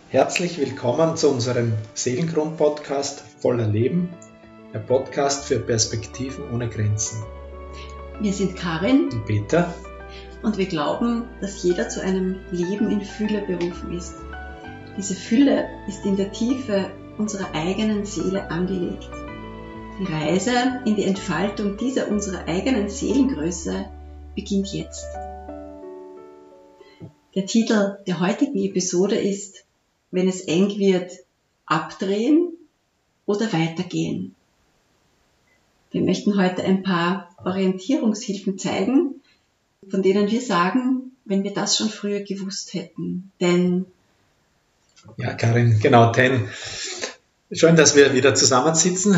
Herzlich willkommen zu unserem Seelengrund-Podcast Voller Leben, der Podcast für Perspektiven ohne Grenzen. Wir sind Karin Und Peter und wir glauben, dass jeder zu einem Leben in Fülle berufen ist. Diese Fülle ist in der Tiefe unserer eigenen Seele angelegt. Die Reise in die Entfaltung dieser unserer eigenen Seelengröße beginnt jetzt. Der Titel der heutigen Episode ist: Wenn es eng wird, abdrehen oder weitergehen. Wir möchten heute ein paar Orientierungshilfen zeigen, von denen wir sagen, wenn wir das schon früher gewusst hätten. Denn Ja, Karin, genau, denn schön, dass wir wieder zusammensitzen.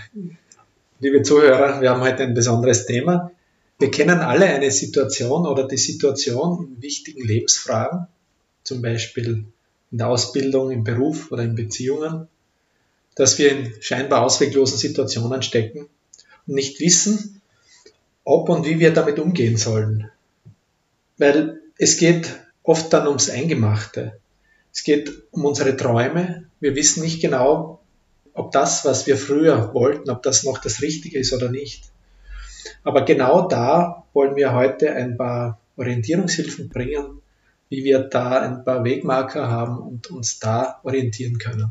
Liebe Zuhörer, wir haben heute ein besonderes Thema. Wir kennen alle eine Situation oder die Situation in wichtigen Lebensfragen, zum Beispiel in der Ausbildung, im Beruf oder in Beziehungen, dass wir in scheinbar ausweglosen Situationen stecken und nicht wissen, ob und wie wir damit umgehen sollen. Weil es geht oft dann ums Eingemachte. Es geht um unsere Träume. Wir wissen nicht genau, ob das, was wir früher wollten, ob das noch das Richtige ist oder nicht. Aber genau da wollen wir heute ein paar Orientierungshilfen bringen, wie wir da ein paar Wegmarker haben und uns da orientieren können.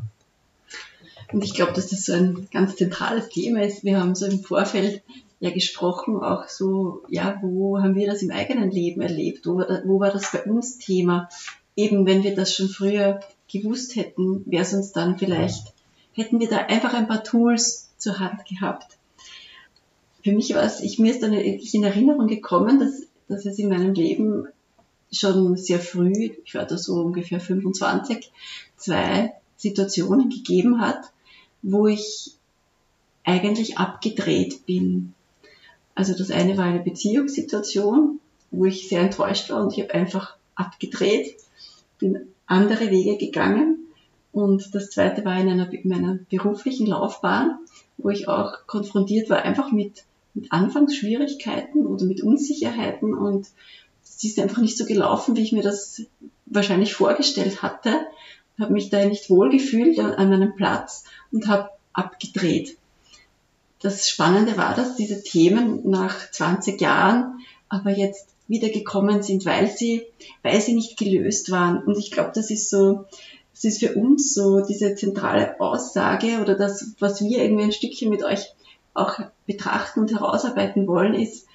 Und ich glaube, dass das so ein ganz zentrales Thema ist. Wir haben so im Vorfeld ja gesprochen, auch so, ja, wo haben wir das im eigenen Leben erlebt? Wo war das bei uns Thema? Eben, wenn wir das schon früher gewusst hätten, wäre es uns dann vielleicht, hätten wir da einfach ein paar Tools zur Hand gehabt. Für mich war es, mir ist dann wirklich in Erinnerung gekommen, dass es in meinem Leben schon sehr früh, ich war da so ungefähr 25, 2 Situationen gegeben hat, wo ich eigentlich abgedreht bin. Also das eine war eine Beziehungssituation, wo ich sehr enttäuscht war und ich habe einfach abgedreht, bin andere Wege gegangen. Und das zweite war in meiner beruflichen Laufbahn, wo ich auch konfrontiert war, einfach mit Anfangsschwierigkeiten oder mit Unsicherheiten, und es ist einfach nicht so gelaufen, wie ich mir das wahrscheinlich vorgestellt hatte. Habe mich da nicht wohlgefühlt an meinem Platz und habe abgedreht. Das Spannende war, dass diese Themen nach 20 Jahren aber jetzt wieder gekommen sind, weil sie nicht gelöst waren. Und ich glaube, das ist für uns so diese zentrale Aussage, oder das, was wir irgendwie ein Stückchen mit euch auch betrachten und herausarbeiten wollen, ist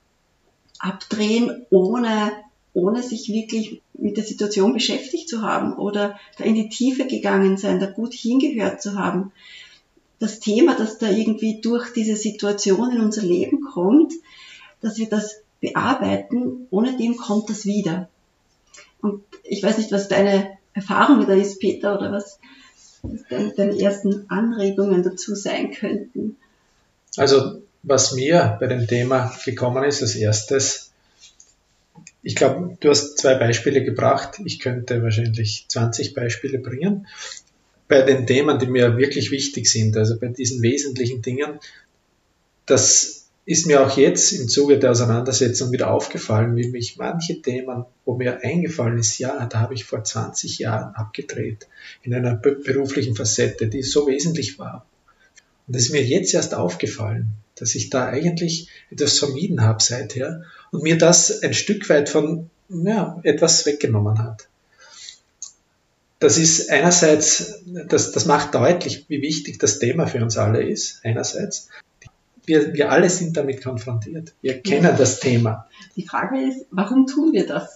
abdrehen, ohne sich wirklich mit der Situation beschäftigt zu haben oder da in die Tiefe gegangen sein, da gut hingehört zu haben. Das Thema, das da irgendwie durch diese Situation in unser Leben kommt, dass wir das bearbeiten, ohne dem kommt das wieder. Und ich weiß nicht, was deine Erfahrung da ist, Peter, oder was deine ersten Anregungen dazu sein könnten. Also, was mir bei dem Thema gekommen ist, als erstes, ich glaube, du hast 2 Beispiele gebracht. Ich könnte wahrscheinlich 20 Beispiele bringen. Bei den Themen, die mir wirklich wichtig sind, also bei diesen wesentlichen Dingen, das ist mir auch jetzt im Zuge der Auseinandersetzung wieder aufgefallen, wie mich manche Themen, wo mir eingefallen ist, ja, da habe ich vor 20 Jahren abgedreht, in einer beruflichen Facette, die so wesentlich war. Und es ist mir jetzt erst aufgefallen, dass ich da eigentlich etwas vermieden habe seither und mir das ein Stück weit von etwas weggenommen hat. Das ist einerseits, das macht deutlich, wie wichtig das Thema für uns alle ist, einerseits. Wir alle sind damit konfrontiert. Wir kennen das Thema. Die Frage ist, warum tun wir das?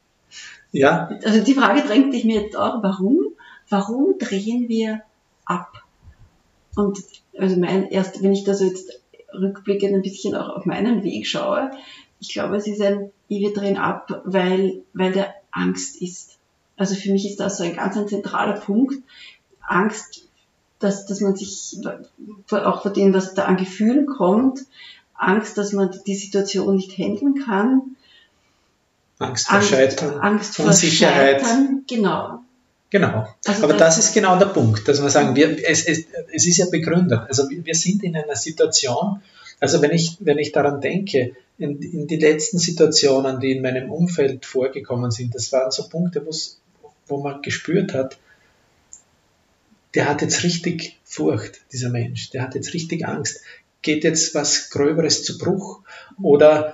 Ja. Also die Frage drängt sich mir jetzt auch, warum? Warum drehen wir ab? Und also wenn ich da so jetzt rückblickend ein bisschen auch auf meinen Weg schaue, ich glaube, es ist wir drehen ab, weil der Angst ist. Also für mich ist das so ein zentraler Punkt. Angst, dass man sich, auch vor dem, was da an Gefühlen kommt, Angst, dass man die Situation nicht handeln kann. Angst vor Scheitern. Angst vor Unsicherheit. Scheitern, genau. Genau. Also aber das ist genau der Punkt, dass wir sagen, es ist ja begründet. Also wir sind in einer Situation, also wenn ich daran denke, in die letzten Situationen, die in meinem Umfeld vorgekommen sind, das waren so Punkte, wo man gespürt hat, der hat jetzt richtig Furcht, dieser Mensch, der hat jetzt richtig Angst. Geht jetzt was Gröberes zu Bruch? Oder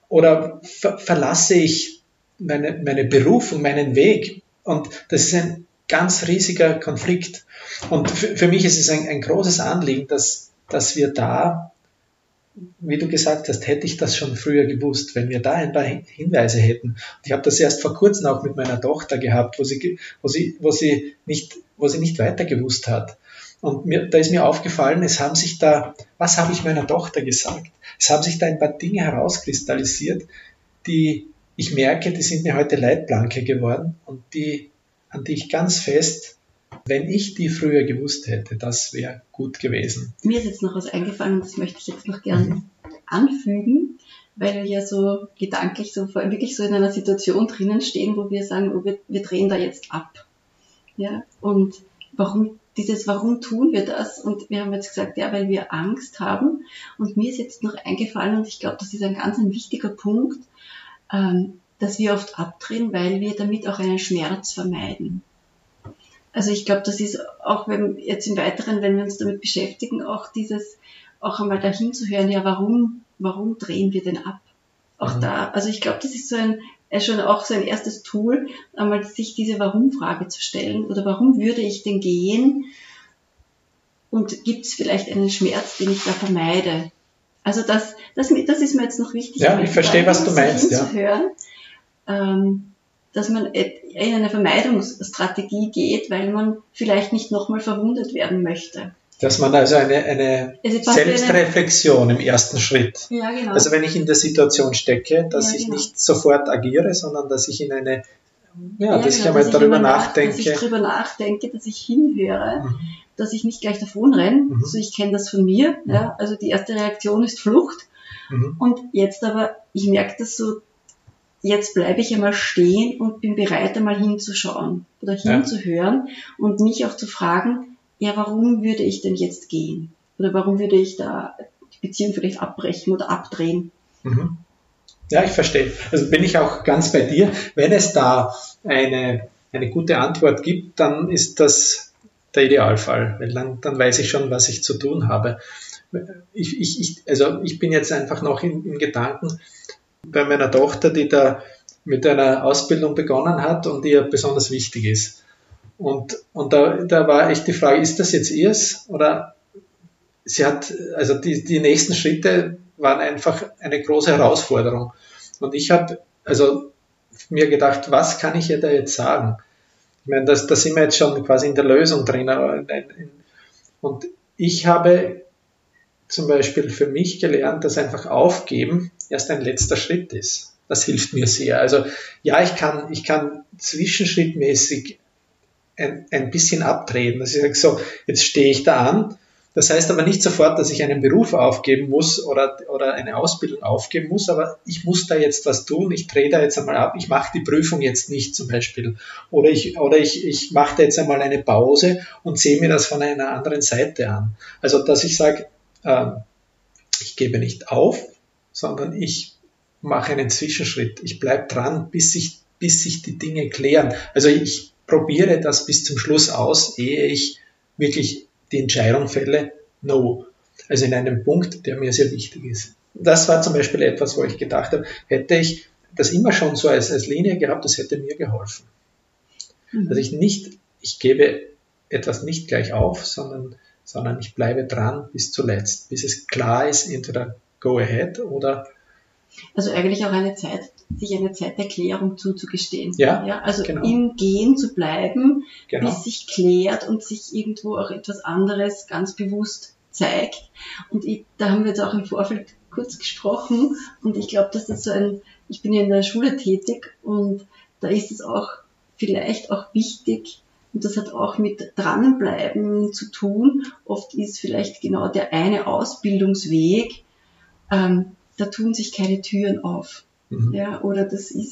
verlasse ich meine Berufung, meinen Weg? Und das ist ein ganz riesiger Konflikt. Und für mich ist es ein großes Anliegen, dass wir da, wie du gesagt hast, hätte ich das schon früher gewusst, wenn wir da ein paar Hinweise hätten. Und ich habe das erst vor kurzem auch mit meiner Tochter gehabt, wo sie nicht weiter gewusst hat. Und da ist mir aufgefallen, was habe ich meiner Tochter gesagt? Es haben sich da ein paar Dinge herauskristallisiert, die ich merke, die sind mir heute Leitplanke geworden und an die ich ganz fest, wenn ich die früher gewusst hätte, das wäre gut gewesen. Mir ist jetzt noch was eingefallen und das möchte ich jetzt noch gerne anfügen, weil wir ja so gedanklich wirklich so in einer Situation drinnen stehen, wo wir sagen, oh, wir drehen da jetzt ab. Ja, und warum tun wir das? Und wir haben jetzt gesagt, ja, weil wir Angst haben. Und mir ist jetzt noch eingefallen, und ich glaube, das ist ein ganz wichtiger Punkt, dass wir oft abdrehen, weil wir damit auch einen Schmerz vermeiden. Also ich glaube, das ist auch, wenn wir uns damit beschäftigen, auch einmal dahin zu hören, ja, warum drehen wir denn ab? Auch da, also ich glaube, das ist schon auch so ein erstes Tool, einmal sich diese Warum-Frage zu stellen, oder warum würde ich denn gehen, und gibt es vielleicht einen Schmerz, den ich da vermeide? Also das ist mir jetzt noch wichtig. Ja, ich verstehe, was du meinst. Ja. Hören, dass man in eine Vermeidungsstrategie geht, weil man vielleicht nicht nochmal verwundet werden möchte. Dass man also eine Selbstreflexion im ersten Schritt. Ja, genau. Also wenn ich in der Situation stecke, dass ich nicht sofort agiere, sondern dass ich in eine, dass ich einmal darüber nachdenke. Dass ich darüber nachdenke, dass ich hinhöre, dass ich nicht gleich davon renne. Also ich kenne das von mir. Ja, also die erste Reaktion ist Flucht. Und jetzt aber, ich merke das so, jetzt bleibe ich einmal stehen und bin bereit, einmal hinzuschauen oder hinzuhören und mich auch zu fragen, ja, warum würde ich denn jetzt gehen? Oder warum würde ich da die Beziehung vielleicht abbrechen oder abdrehen? Ja, ich verstehe. Also bin ich auch ganz bei dir. Wenn es da eine gute Antwort gibt, dann ist das der Idealfall, weil dann weiß ich schon, was ich zu tun habe. Ich bin jetzt einfach noch im Gedanken bei meiner Tochter, die da mit einer Ausbildung begonnen hat und die ja besonders wichtig ist. Und da war echt die Frage, ist das jetzt ihrs? Oder sie hat, also die nächsten Schritte waren einfach eine große Herausforderung. Und ich habe also mir gedacht, was kann ich ihr da jetzt sagen? Ich meine, da sind wir jetzt schon quasi in der Lösung drin. Und ich habe zum Beispiel für mich gelernt, dass einfach Aufgeben erst ein letzter Schritt ist. Das hilft mir sehr. Also ja, ich kann zwischenschrittmäßig ein bisschen abtreten. Also ich sage so, jetzt stehe ich da an. Das heißt aber nicht sofort, dass ich einen Beruf aufgeben muss oder eine Ausbildung aufgeben muss, aber ich muss da jetzt was tun. Ich drehe da jetzt einmal ab. Ich mache die Prüfung jetzt nicht zum Beispiel. Oder ich mache da jetzt einmal eine Pause und sehe mir das von einer anderen Seite an. Also dass ich sage, ich gebe nicht auf, sondern ich mache einen Zwischenschritt. Ich bleibe dran, bis sich die Dinge klären. Also ich probiere das bis zum Schluss aus, ehe ich wirklich die Entscheidung fälle, no. Also in einem Punkt, der mir sehr wichtig ist. Das war zum Beispiel etwas, wo ich gedacht habe, hätte ich das immer schon so als Linie gehabt, das hätte mir geholfen. Also ich gebe etwas nicht gleich auf, sondern ich bleibe dran bis zuletzt, bis es klar ist, entweder go ahead oder... Also eigentlich auch sich eine Zeit der Klärung zuzugestehen. Ja, also genau. Im Gehen zu bleiben, genau. Bis sich klärt und sich irgendwo auch etwas anderes ganz bewusst zeigt. Und da haben wir jetzt auch im Vorfeld kurz gesprochen und ich glaube, dass das ich bin ja in der Schule tätig und da ist es auch vielleicht auch wichtig, und das hat auch mit Dranbleiben zu tun. Oft ist vielleicht genau der eine Ausbildungsweg, da tun sich keine Türen auf. Ja, oder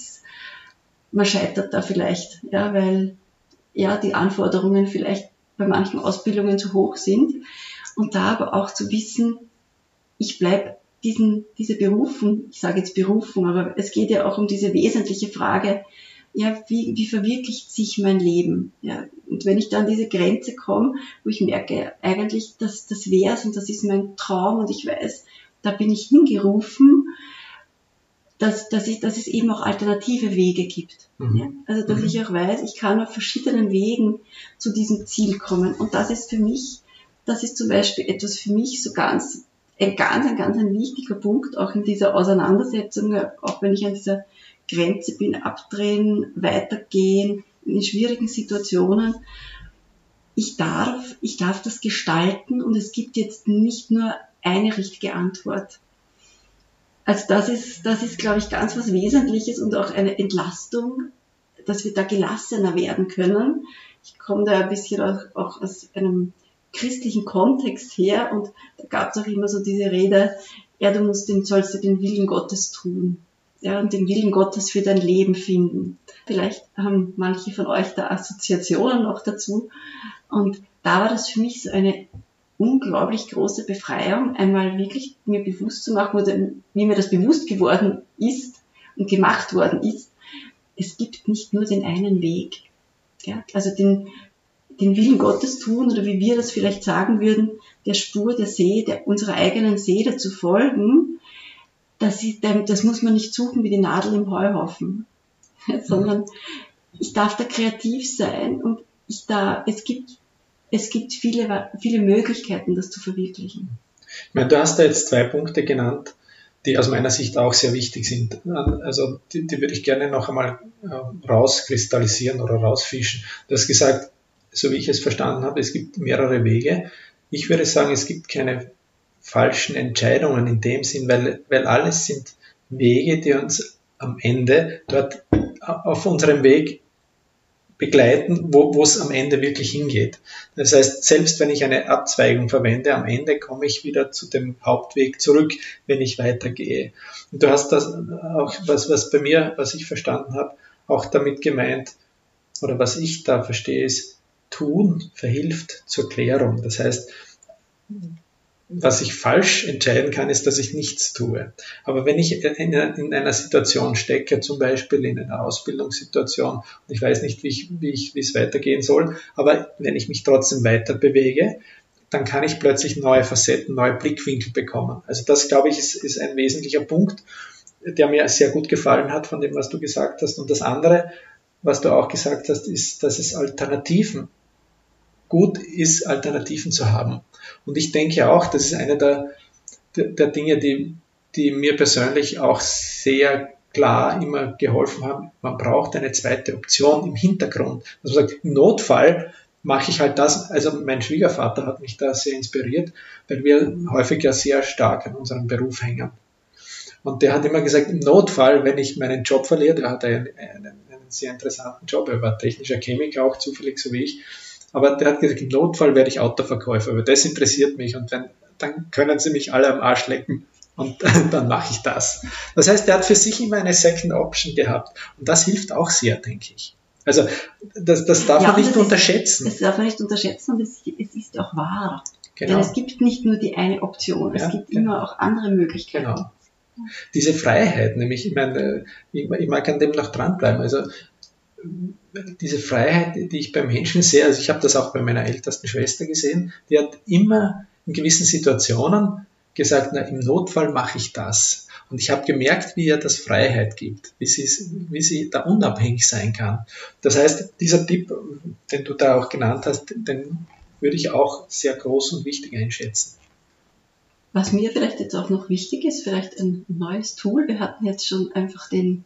man scheitert da vielleicht, ja, weil die Anforderungen vielleicht bei manchen Ausbildungen zu hoch sind. Und da aber auch zu wissen, ich bleibe diese Berufung, ich sage jetzt Berufung, aber es geht ja auch um diese wesentliche Frage, ja, wie verwirklicht sich mein Leben? Ja, und wenn ich dann an diese Grenze komme, wo ich merke, eigentlich, das wär's und das ist mein Traum und ich weiß, da bin ich hingerufen, dass es eben auch alternative Wege gibt. Ja? Also, dass ich auch weiß, ich kann auf verschiedenen Wegen zu diesem Ziel kommen. Und das ist zum Beispiel etwas für mich so ein ganz wichtiger Punkt, auch in dieser Auseinandersetzung, auch wenn ich an dieser Grenze bin, abdrehen, weitergehen, in schwierigen Situationen. Ich darf das gestalten und es gibt jetzt nicht nur eine richtige Antwort. Also das ist, glaube ich, ganz was Wesentliches und auch eine Entlastung, dass wir da gelassener werden können. Ich komme da ein bisschen auch aus einem christlichen Kontext her und da gab es auch immer so diese Rede, ja, sollst du den Willen Gottes tun. Ja, und den Willen Gottes für dein Leben finden. Vielleicht haben manche von euch da Assoziationen noch dazu. Und da war das für mich so eine unglaublich große Befreiung, einmal wirklich mir bewusst zu machen, oder wie mir das bewusst geworden ist und gemacht worden ist. Es gibt nicht nur den einen Weg. Ja, also den Willen Gottes tun, oder wie wir das vielleicht sagen würden, der Spur unserer eigenen Seele zu folgen, das muss man nicht suchen wie die Nadel im Heuhaufen, sondern ich darf da kreativ sein und es gibt viele Möglichkeiten, das zu verwirklichen. Ich meine, du hast da jetzt 2 Punkte genannt, die aus meiner Sicht auch sehr wichtig sind. Also die würde ich gerne noch einmal rauskristallisieren oder rausfischen. Du hast gesagt, so wie ich es verstanden habe, es gibt mehrere Wege. Ich würde sagen, es gibt keine falschen Entscheidungen in dem Sinn, weil alles sind Wege, die uns am Ende dort auf unserem Weg begleiten, wo es am Ende wirklich hingeht. Das heißt, selbst wenn ich eine Abzweigung verwende, am Ende komme ich wieder zu dem Hauptweg zurück, wenn ich weitergehe. Und du hast das auch, was bei mir, was ich verstanden habe, auch damit gemeint, oder was ich da verstehe, ist, tun verhilft zur Klärung. Das heißt, was ich falsch entscheiden kann, ist, dass ich nichts tue. Aber wenn ich in einer Situation stecke, zum Beispiel in einer Ausbildungssituation, und ich weiß nicht, wie es weitergehen soll, aber wenn ich mich trotzdem weiter bewege, dann kann ich plötzlich neue Facetten, neue Blickwinkel bekommen. Also das, glaube ich, ist ein wesentlicher Punkt, der mir sehr gut gefallen hat von dem, was du gesagt hast. Und das andere, was du auch gesagt hast, ist, dass es gut ist, Alternativen zu haben. Und ich denke auch, das ist eine der Dinge, die mir persönlich auch sehr klar immer geholfen haben. Man braucht eine zweite Option im Hintergrund. Also man sagt, im Notfall mache ich halt das. Also mein Schwiegervater hat mich da sehr inspiriert, weil wir häufig ja sehr stark an unserem Beruf hängen. Und der hat immer gesagt, im Notfall, wenn ich meinen Job verliere, der hat einen sehr interessanten Job, er war technischer Chemiker, auch zufällig so wie ich, aber der hat gesagt, im Notfall werde ich Autoverkäufer, weil das interessiert mich und dann können sie mich alle am Arsch lecken und dann mache ich das. Das heißt, der hat für sich immer eine Second Option gehabt und das hilft auch sehr, denke ich. Also das darf man nicht unterschätzen. Das darf man nicht unterschätzen und es ist auch wahr. Genau. Denn es gibt nicht nur die eine Option, es gibt immer auch andere Möglichkeiten. Genau. Diese Freiheit, nämlich, ich mag an dem noch dranbleiben, also diese Freiheit, die ich beim Menschen sehe, also ich habe das auch bei meiner ältesten Schwester gesehen, die hat immer in gewissen Situationen gesagt, na, im Notfall mache ich das. Und ich habe gemerkt, wie ihr das Freiheit gibt, wie sie da unabhängig sein kann. Das heißt, dieser Tipp, den du da auch genannt hast, den würde ich auch sehr groß und wichtig einschätzen. Was mir vielleicht jetzt auch noch wichtig ist, vielleicht ein neues Tool. Wir hatten jetzt schon einfach den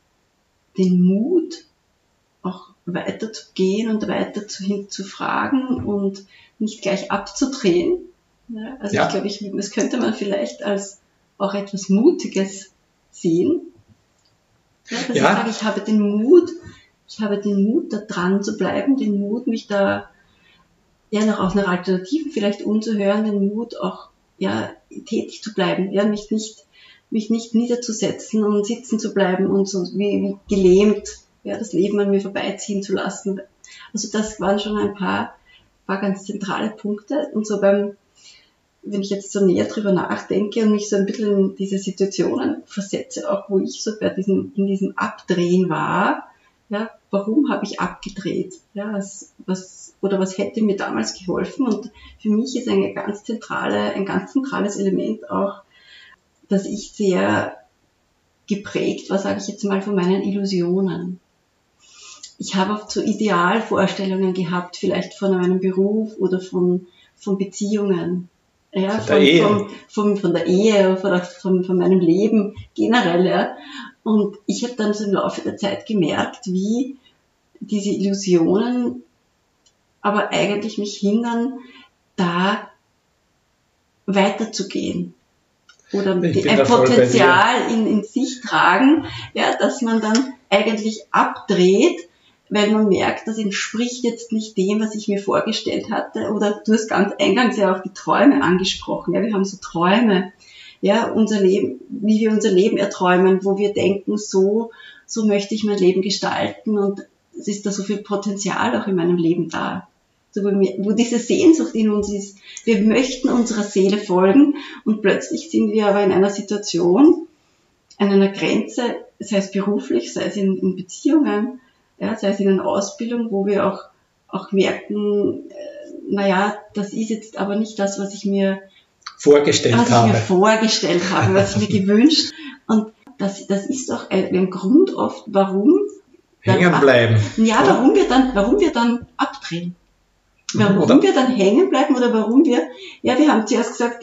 Mut, auch weiter zu gehen und weiter zu fragen und nicht gleich abzudrehen. Ja, also ich glaube, das könnte man vielleicht als auch etwas Mutiges sehen. Ja, dass ich sage, ich habe den Mut, da dran zu bleiben, den Mut, mich da noch auf einer Alternative vielleicht umzuhören, den Mut auch tätig zu bleiben, mich nicht niederzusetzen und sitzen zu bleiben und so wie gelähmt das Leben an mir vorbeiziehen zu lassen. Also das waren schon ein paar ganz zentrale Punkte. Und so wenn ich jetzt so näher drüber nachdenke und mich so ein bisschen in diese Situationen versetze, auch wo ich so in diesem Abdrehen war, Ja, warum habe ich abgedreht? Ja, was hätte mir damals geholfen? Und für mich ist ein ganz zentrales Element auch, dass ich sehr geprägt war, sage ich jetzt mal, von meinen Illusionen. Ich habe oft so Idealvorstellungen gehabt, vielleicht von meinem Beruf oder von Beziehungen. Ja, von der Ehe oder von meinem Leben generell. Ja. Und ich habe dann so im Laufe der Zeit gemerkt, wie diese Illusionen aber eigentlich mich hindern, da weiterzugehen. Oder ein Potenzial in sich tragen, ja, dass man dann eigentlich abdreht, weil man merkt, das entspricht jetzt nicht dem, was ich mir vorgestellt hatte. Oder du hast ganz eingangs ja auch die Träume angesprochen. Ja, wir haben so Träume, ja, unser Leben, wie wir unser Leben erträumen, wo wir denken, so möchte ich mein Leben gestalten und es ist da so viel Potenzial auch in meinem Leben da. So, wo diese Sehnsucht in uns ist. Wir möchten unserer Seele folgen und plötzlich sind wir aber in einer Situation, an einer Grenze, sei es beruflich, sei es in Beziehungen, ja, sei es in einer Ausbildung, wo wir auch merken, das ist jetzt aber nicht das, was ich mir vorgestellt habe, was ich mir gewünscht. Und das ist auch ein Grund oft, warum hängen bleiben. Warum wir dann abdrehen. Warum wir dann hängen bleiben oder warum wir haben zuerst gesagt,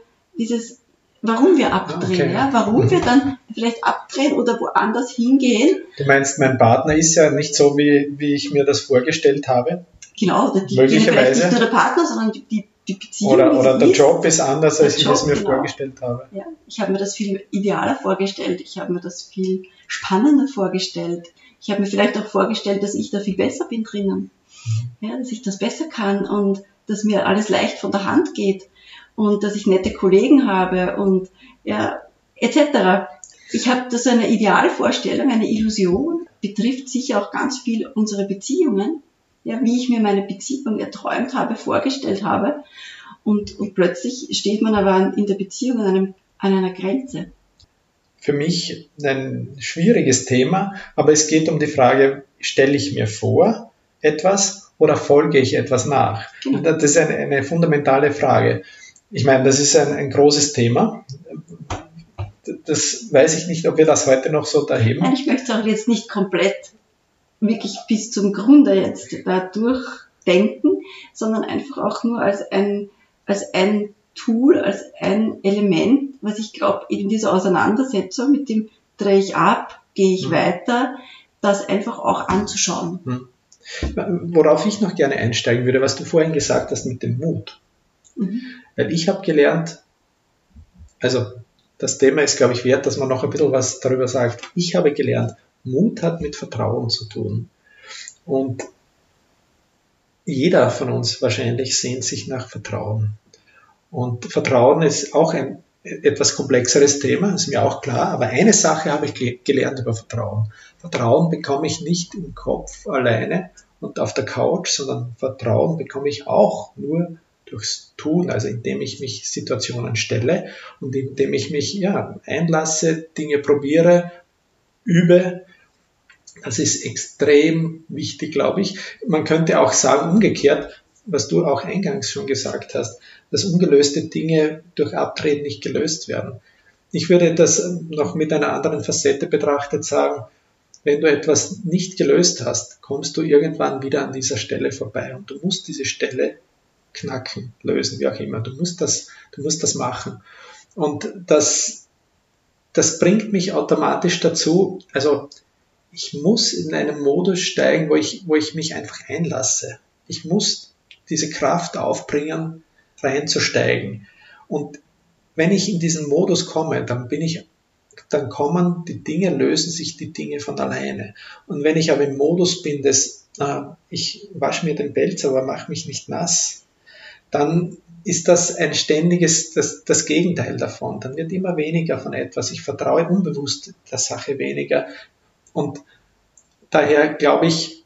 warum wir abdrehen, warum wir dann vielleicht abdrehen oder woanders hingehen. Du meinst, mein Partner ist ja nicht so, wie ich mir das vorgestellt habe? Genau, möglicherweise. Nicht nur der Partner, sondern die Beziehung. Oder der Job ist anders, als ich es mir vorgestellt habe. Ja, ich habe mir das viel idealer vorgestellt, ich habe mir das viel spannender vorgestellt. Ich habe mir vielleicht auch vorgestellt, dass ich da viel besser bin drinnen. Ja, dass ich das besser kann und dass mir alles leicht von der Hand geht und dass ich nette Kollegen habe und etc. Ich habe das eine Idealvorstellung, eine Illusion, betrifft sicher auch ganz viel unsere Beziehungen, ja, wie ich mir meine Beziehung erträumt habe, vorgestellt habe und plötzlich steht man aber in der Beziehung an einer Grenze. Für mich ein schwieriges Thema, aber es geht um die Frage, stelle ich mir vor etwas oder folge ich etwas nach? Genau. Das ist eine fundamentale Frage. Ich meine, das ist ein großes Thema. Das weiß ich nicht, ob wir das heute noch so daheim. Nein, ich möchte es auch jetzt nicht komplett wirklich bis zum Grunde jetzt da durchdenken, sondern einfach auch nur als ein Tool, als ein Element, was ich glaube, in dieser Auseinandersetzung mit dem drehe ich ab, gehe ich weiter, das einfach auch anzuschauen. Worauf ich noch gerne einsteigen würde, was du vorhin gesagt hast mit dem Mut. Weil ich habe gelernt, also das Thema ist, glaube ich, wert, dass man noch ein bisschen was darüber sagt. Ich habe gelernt, Mut hat mit Vertrauen zu tun. Und jeder von uns wahrscheinlich sehnt sich nach Vertrauen. Und Vertrauen ist auch ein etwas komplexeres Thema, ist mir auch klar, aber eine Sache habe ich gelernt über Vertrauen. Vertrauen bekomme ich nicht im Kopf alleine und auf der Couch, sondern Vertrauen bekomme ich auch nur durchs Tun, also indem ich mich Situationen stelle und indem ich mich einlasse, Dinge probiere, übe. Das ist extrem wichtig, glaube ich. Man könnte auch sagen, umgekehrt, was du auch eingangs schon gesagt hast, dass ungelöste Dinge durch Abtreten nicht gelöst werden. Ich würde das noch mit einer anderen Facette betrachtet sagen, wenn du etwas nicht gelöst hast, kommst du irgendwann wieder an dieser Stelle vorbei und du musst diese Stelle knacken, lösen, wie auch immer. Du musst das machen. Und das bringt mich automatisch dazu, also ich muss in einen Modus steigen, wo ich mich einfach einlasse. Ich muss diese Kraft aufbringen, reinzusteigen. Und wenn ich in diesen Modus komme, dann kommen die Dinge, lösen sich die Dinge von alleine. Und wenn ich aber im Modus bin, ich wasche mir den Pelz, aber mache mich nicht nass, dann ist das ein ständiges, das Gegenteil davon. Dann wird immer weniger von etwas. Ich vertraue unbewusst der Sache weniger. Und daher glaube ich,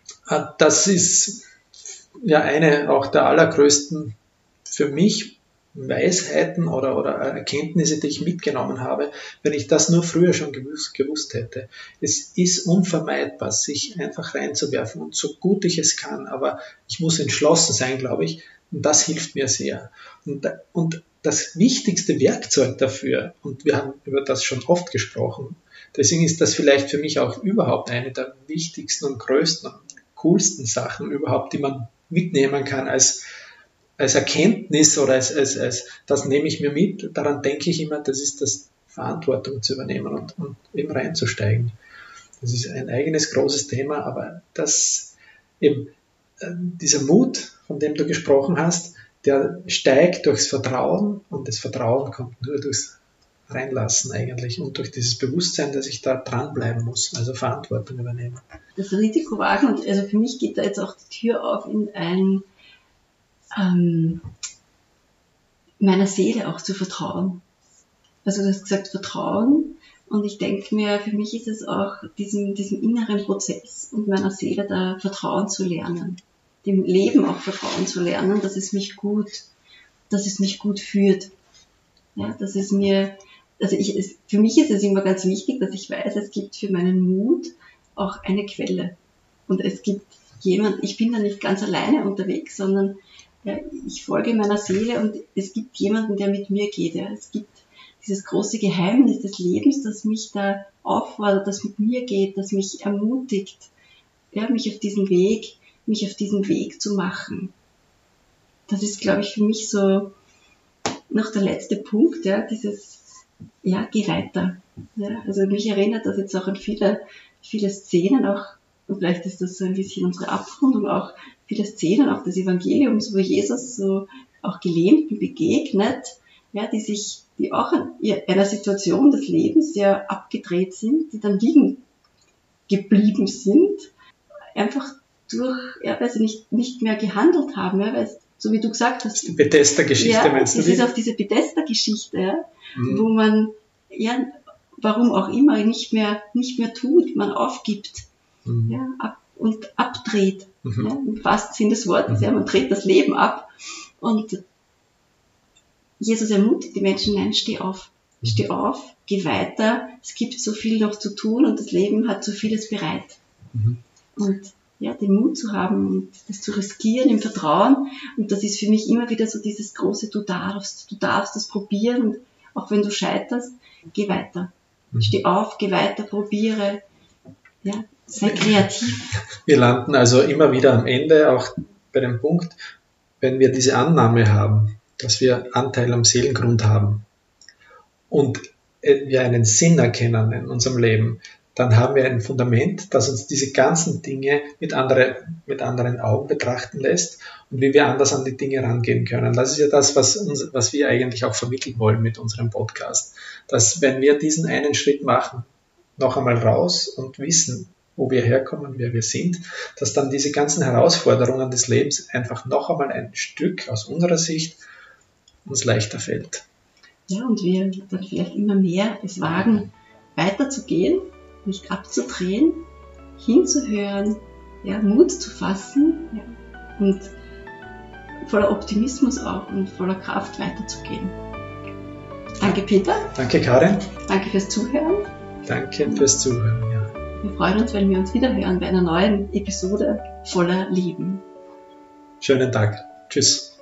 das ist ja eine auch der allergrößten für mich Weisheiten oder Erkenntnisse, die ich mitgenommen habe, wenn ich das nur früher schon gewusst hätte. Es ist unvermeidbar, sich einfach reinzuwerfen und so gut ich es kann, aber ich muss entschlossen sein, glaube ich, und das hilft mir sehr. Und das wichtigste Werkzeug dafür, und wir haben über das schon oft gesprochen, deswegen ist das vielleicht für mich auch überhaupt eine der wichtigsten und größten und coolsten Sachen überhaupt, die man mitnehmen kann als Erkenntnis oder als das nehme ich mir mit, daran denke ich immer, das ist das Verantwortung zu übernehmen und eben reinzusteigen. Das ist ein eigenes großes Thema, aber das eben, dieser Mut, von dem du gesprochen hast, der steigt durchs Vertrauen und das Vertrauen kommt nur durchs Reinlassen eigentlich und durch dieses Bewusstsein, dass ich da dranbleiben muss, also Verantwortung übernehmen. Das Risiko wagen, und also für mich geht da jetzt auch die Tür auf in ein meiner Seele auch zu vertrauen. Also du hast gesagt Vertrauen, und ich denke mir, für mich ist es auch diesem inneren Prozess und meiner Seele da Vertrauen zu lernen, dem Leben auch Vertrauen zu lernen, dass es mich gut führt. Ja, dass es mir, für mich ist es immer ganz wichtig, dass ich weiß, es gibt für meinen Mut auch eine Quelle. Und es gibt jemand, ich bin da nicht ganz alleine unterwegs, sondern ja, ich folge meiner Seele und es gibt jemanden, der mit mir geht. Ja. Es gibt dieses große Geheimnis des Lebens, das mich da auffordert, das mit mir geht, das mich ermutigt, ja, mich auf diesen Weg zu machen. Das ist, glaube ich, für mich so noch der letzte Punkt, ja, dieses, ja, geh weiter. Ja, also mich erinnert das jetzt auch an viele Szenen, auch, und vielleicht ist das so ein bisschen unsere Abrundung, auch viele Szenen auch des Evangeliums, wo Jesus so auch Gelähmten begegnet, ja, die auch in einer Situation des Lebens sehr abgedreht sind, die dann liegen geblieben sind, einfach durch, ja, weil sie nicht mehr gehandelt haben, ja, weil, so wie du gesagt hast. Die Bethesda-Geschichte, ja, meinst du? Es ist auch diese Bethesda-Geschichte, ja, wo man, ja, warum auch immer, nicht mehr tut, man aufgibt, ja, und abdreht, ja, im wahrsten Sinn des Wortes, ja, man dreht das Leben ab, und Jesus ermutigt die Menschen, nein, steh auf, geh weiter, es gibt so viel noch zu tun und das Leben hat so vieles bereit. Und ja, den Mut zu haben und das zu riskieren im Vertrauen, und das ist für mich immer wieder so dieses große, du darfst das probieren, und auch wenn du scheiterst, geh weiter. Steh auf, geh weiter, probiere, ja, sei kreativ. Wir landen also immer wieder am Ende auch bei dem Punkt, wenn wir diese Annahme haben, dass wir Anteil am Seelengrund haben und wir einen Sinn erkennen in unserem Leben, dann haben wir ein Fundament, das uns diese ganzen Dinge mit anderen Augen betrachten lässt und wie wir anders an die Dinge rangehen können. Das ist ja das, was wir eigentlich auch vermitteln wollen mit unserem Podcast. Dass, wenn wir diesen einen Schritt machen, noch einmal raus und wissen, wo wir herkommen, wer wir sind, dass dann diese ganzen Herausforderungen des Lebens einfach noch einmal ein Stück aus unserer Sicht uns leichter fällt. Ja, und wir dann vielleicht immer mehr es wagen, weiterzugehen, nicht abzudrehen, hinzuhören, ja, Mut zu fassen, ja, und voller Optimismus auch und voller Kraft weiterzugehen. Danke, Peter. Danke, Karin. Danke fürs Zuhören. Danke fürs Zuhören, ja. Wir freuen uns, wenn wir uns wieder hören bei einer neuen Episode voller Leben. Schönen Tag. Tschüss.